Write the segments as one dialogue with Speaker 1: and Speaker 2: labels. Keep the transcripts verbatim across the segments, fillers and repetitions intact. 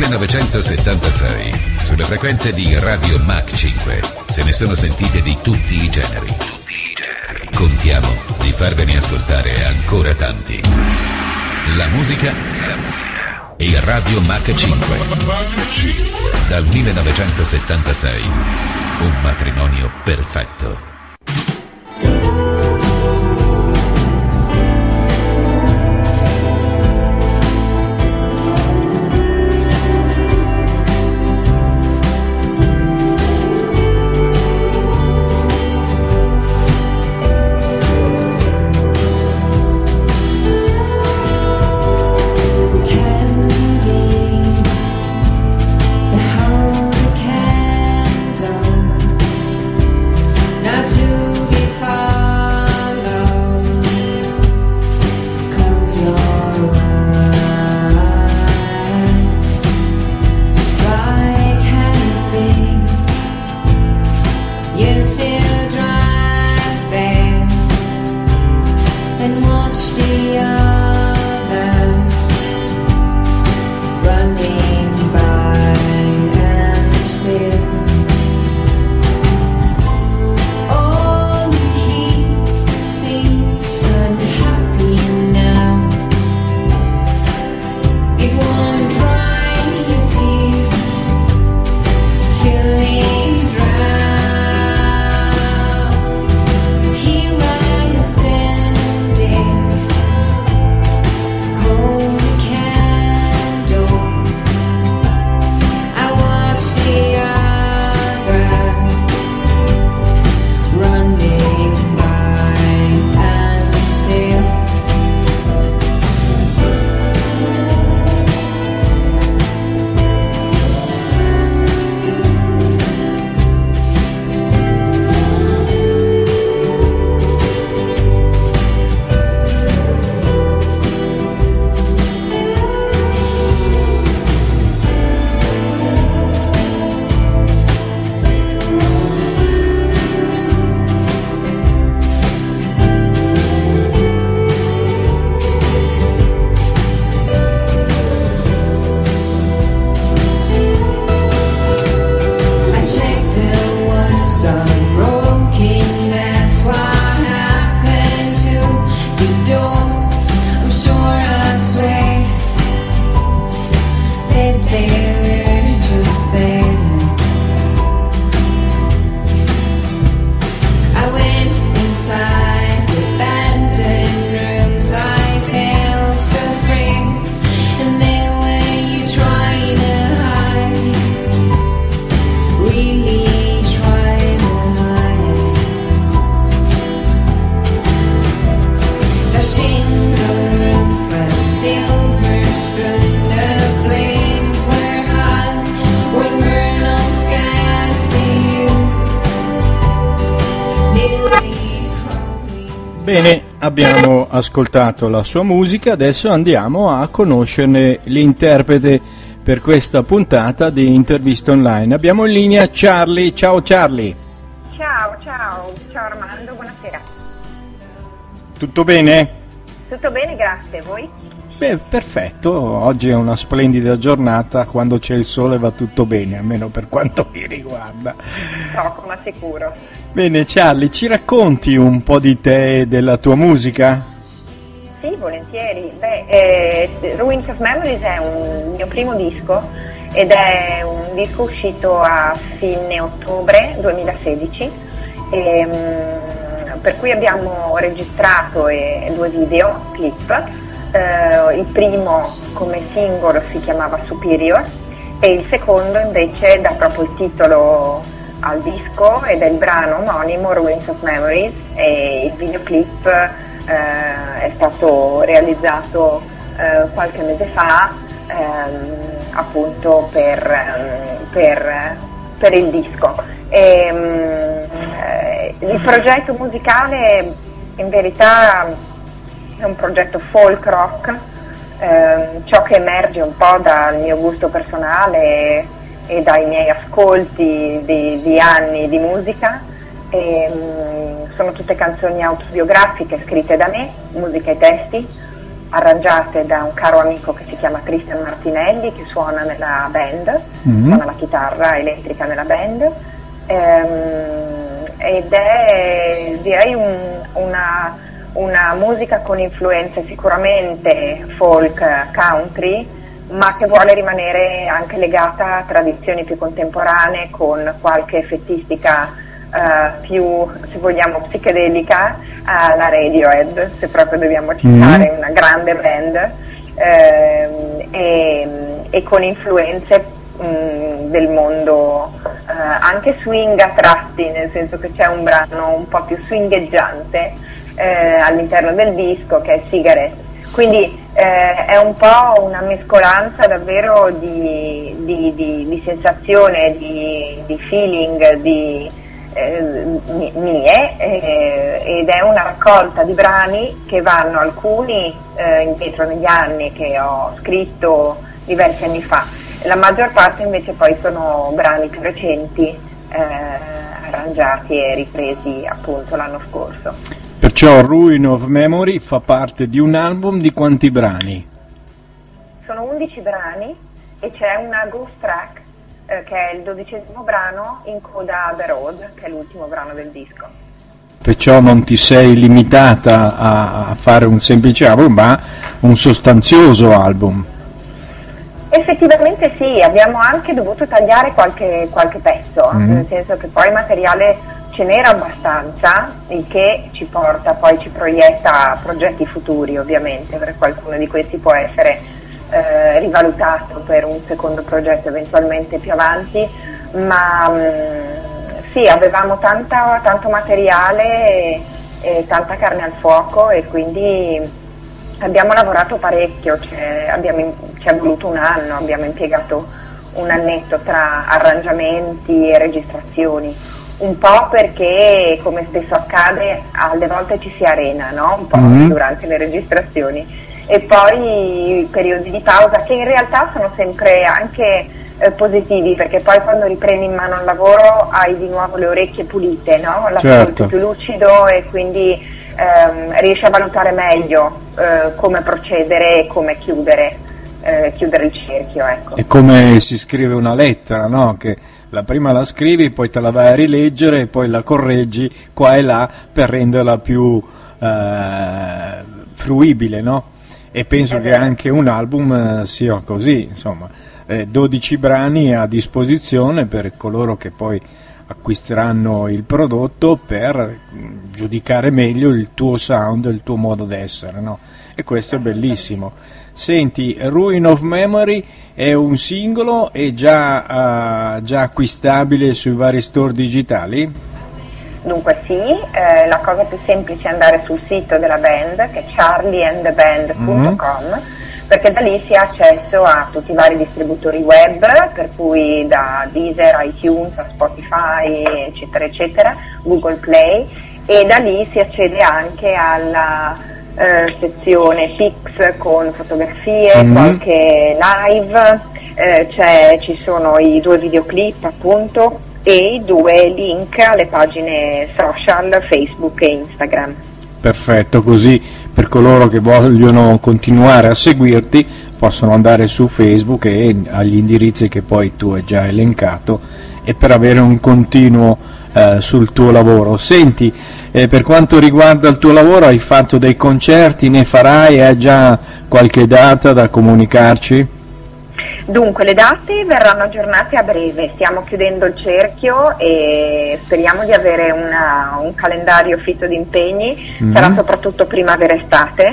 Speaker 1: millenovecentosettantasei, sulle frequenze di Radio Mach cinque, se ne sono sentite di tutti i generi. Contiamo di farvene ascoltare ancora tanti. La musica e Radio Mach cinque. Dal millenovecentosettantasei, un matrimonio perfetto.
Speaker 2: Bene, abbiamo ascoltato la sua musica, adesso andiamo a conoscerne l'interprete per questa puntata di Intervista Online. Abbiamo in linea Charlie. Ciao Charlie.
Speaker 3: Ciao, ciao, ciao Armando, buonasera.
Speaker 2: Tutto bene?
Speaker 3: Tutto bene, grazie, voi?
Speaker 2: Beh, perfetto, oggi è una splendida giornata, quando c'è il sole va tutto bene, almeno per quanto mi riguarda.
Speaker 3: Poco, ma sicuro.
Speaker 2: Bene Charlie, ci racconti un po' di te e della tua musica?
Speaker 3: Sì, volentieri. Beh, eh, Ruins of Memories è un mio primo disco ed è un disco uscito a fine ottobre duemilasedici, e, um, per cui abbiamo registrato eh, due videoclip. Uh, il primo come singolo si chiamava Superior e il secondo invece dà proprio il titolo al disco ed è il brano omonimo Ruins of Memories, e il videoclip uh, è stato realizzato uh, qualche mese fa um, appunto per, um, per, per il disco. E, um, il progetto musicale in verità è un progetto folk rock, ehm, ciò che emerge un po' dal mio gusto personale e, e dai miei ascolti di, di anni di musica. E, mh, sono tutte canzoni autobiografiche scritte da me, musica e testi, arrangiate da un caro amico che si chiama Cristian Martinelli, che suona nella band, mm-hmm. suona la chitarra elettrica nella band, ehm, ed è direi un, una, una musica con influenze sicuramente folk, country, ma che vuole rimanere anche legata a tradizioni più contemporanee, con qualche effettistica Uh, più, se vogliamo, psichedelica, alla uh, Radiohead, se proprio dobbiamo citare mm. una grande band, uh, e, e con influenze um, del mondo uh, anche swing a tratti, nel senso che c'è un brano un po' più swingheggiante uh, all'interno del disco, che è Cigarette. Quindi eh, è un po' una mescolanza davvero di, di, di, di sensazione, di, di feeling, di Eh, mie, eh, ed è una raccolta di brani che vanno alcuni eh, indietro negli anni, che ho scritto diversi anni fa, la maggior parte invece poi sono brani più recenti, eh, arrangiati e ripresi appunto l'anno scorso.
Speaker 2: Perciò Ruin of Memory fa parte di un album di quanti brani?
Speaker 3: Sono undici brani e c'è una ghost track che è il dodicesimo brano in coda a The Road, che è l'ultimo brano del disco.
Speaker 2: Perciò non ti sei limitata a, a fare un semplice album, ma un sostanzioso album.
Speaker 3: Effettivamente sì, abbiamo anche dovuto tagliare qualche, qualche pezzo, mm-hmm. nel senso che poi il materiale ce n'era abbastanza, il che ci porta, poi ci proietta a progetti futuri ovviamente, perché qualcuno di questi può essere Eh, rivalutato per un secondo progetto eventualmente più avanti, ma mh, sì, avevamo tanta, tanto materiale e, e tanta carne al fuoco, e quindi abbiamo lavorato parecchio, cioè, abbiamo, ci è voluto un anno, abbiamo impiegato un annetto tra arrangiamenti e registrazioni, un po' perché, come spesso accade, alle volte ci si arena, no? Un po' mm-hmm. durante le registrazioni, e poi periodi di pausa che in realtà sono sempre anche eh, positivi, perché poi quando riprendi in mano il lavoro hai di nuovo le orecchie pulite, no? L'ascolto certo. più lucido, e quindi ehm, riesci a valutare meglio eh, come procedere e come chiudere, eh, chiudere il cerchio, ecco.
Speaker 2: È come si scrive una lettera, no? Che la prima la scrivi, poi te la vai a rileggere e poi la correggi qua e là per renderla più eh, fruibile, no? E penso che anche un album sia così, insomma, eh, dodici brani a disposizione per coloro che poi acquisteranno il prodotto per giudicare meglio il tuo sound, il tuo modo d'essere, no? E questo è bellissimo. Senti, Ruin of Memory è un singolo, è già, uh, già acquistabile sui vari store digitali?
Speaker 3: Dunque sì, eh, la cosa più semplice è andare sul sito della band, che è charlie and the band punto com, mm-hmm. perché da lì si ha accesso a tutti i vari distributori web, per cui da Deezer, iTunes, a Spotify, eccetera, eccetera, Google Play, e da lì si accede anche alla eh, sezione Pics con fotografie, mm-hmm. qualche live, eh, cioè, ci sono i due videoclip appunto, e i due link alle pagine social Facebook e Instagram.
Speaker 2: Perfetto, così per coloro che vogliono continuare a seguirti possono andare su Facebook e agli indirizzi che poi tu hai già elencato, e per avere un continuo eh, sul tuo lavoro. Senti, eh, per quanto riguarda il tuo lavoro, hai fatto dei concerti, ne farai, hai già qualche data da comunicarci?
Speaker 3: Dunque, le date verranno aggiornate a breve, stiamo chiudendo il cerchio e speriamo di avere una, un calendario fitto di impegni, mm-hmm. sarà soprattutto primavera-estate,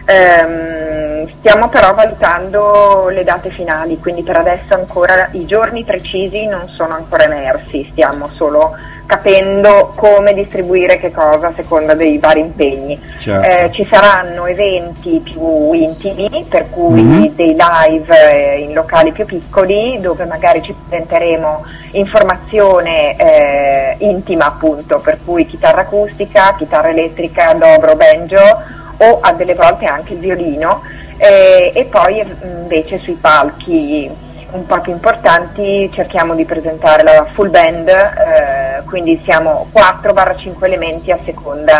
Speaker 3: ehm, stiamo però valutando le date finali, quindi per adesso ancora i giorni precisi non sono ancora emersi, stiamo solo capendo come distribuire che cosa a seconda dei vari impegni. Certo. Eh, ci saranno eventi più intimi, per cui mm-hmm. dei live eh, in locali più piccoli, dove magari ci presenteremo informazione eh, intima appunto, per cui chitarra acustica, chitarra elettrica, dobro, banjo, o a delle volte anche il violino, eh, e poi invece sui palchi un po' più importanti cerchiamo di presentare la full band, eh, quindi siamo quattro cinque elementi a seconda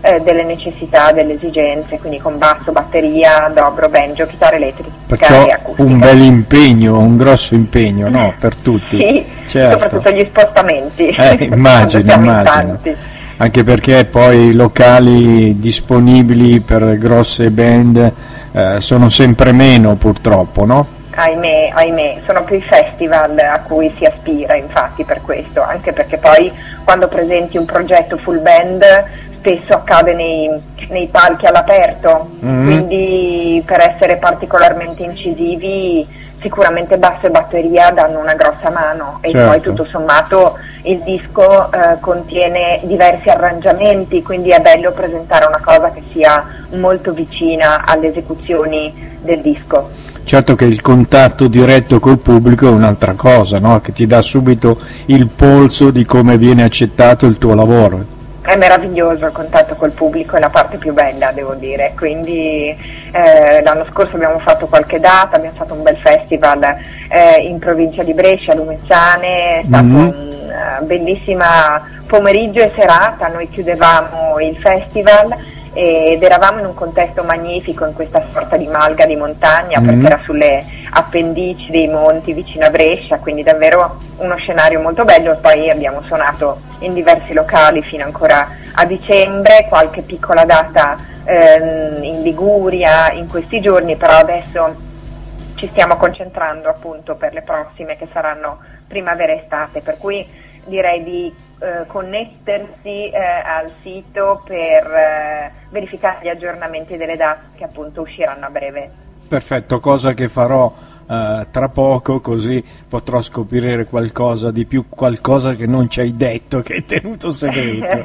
Speaker 3: eh, delle necessità, delle esigenze, quindi con basso, batteria, dobro, banjo, chitarra elettrica
Speaker 2: Perciò
Speaker 3: e acustica.
Speaker 2: Un bel impegno, un grosso impegno, no? Per tutti.
Speaker 3: Sì,
Speaker 2: certo.
Speaker 3: Soprattutto gli spostamenti.
Speaker 2: Eh, immagino, immagino. Anche perché poi i locali disponibili per grosse band eh, sono sempre meno, purtroppo, no?
Speaker 3: Ahimè, ahimè, sono più i festival a cui si aspira, infatti, per questo, anche perché poi quando presenti un progetto full band spesso accade nei, nei palchi all'aperto, mm-hmm. quindi per essere particolarmente incisivi sicuramente basso e batteria danno una grossa mano, e certo. poi tutto sommato il disco eh, contiene diversi arrangiamenti, quindi è bello presentare una cosa che sia molto vicina alle esecuzioni del disco.
Speaker 2: Certo che il contatto diretto col pubblico è un'altra cosa, no? Che ti dà subito il polso di come viene accettato il tuo lavoro.
Speaker 3: È meraviglioso il contatto col pubblico, è la parte più bella, devo dire, quindi eh, l'anno scorso abbiamo fatto qualche data, abbiamo fatto un bel festival eh, in provincia di Brescia, a Lumezzane, è stato mm-hmm. un uh, bellissima pomeriggio e serata, noi chiudevamo il festival ed eravamo in un contesto magnifico, in questa sorta di malga di montagna, mm-hmm. perché era sulle appendici dei monti vicino a Brescia, quindi davvero uno scenario molto bello. Poi abbiamo suonato in diversi locali fino ancora a dicembre, qualche piccola data ehm, in Liguria in questi giorni, però adesso ci stiamo concentrando appunto per le prossime, che saranno primavera-estate, per cui direi di eh, connettersi eh, al sito per eh, verificare gli aggiornamenti delle date che appunto usciranno a breve.
Speaker 2: Perfetto, cosa che farò eh, tra poco, così potrò scoprire qualcosa di più, qualcosa che non ci hai detto, che hai tenuto segreto.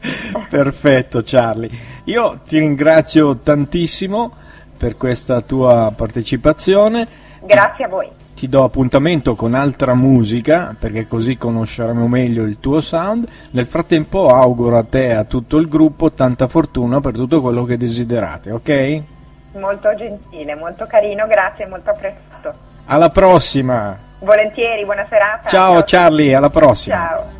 Speaker 2: Perfetto Charlie, io ti ringrazio tantissimo per questa tua partecipazione.
Speaker 3: Grazie a voi.
Speaker 2: Ti do appuntamento con altra musica, perché così conosceremo meglio il tuo sound. Nel frattempo auguro a te e a tutto il gruppo tanta fortuna per tutto quello che desiderate, ok?
Speaker 3: Molto gentile, molto carino, grazie, molto apprezzato.
Speaker 2: Alla prossima!
Speaker 3: Volentieri, buona serata.
Speaker 2: Ciao, ciao Charlie, alla prossima.
Speaker 3: Ciao.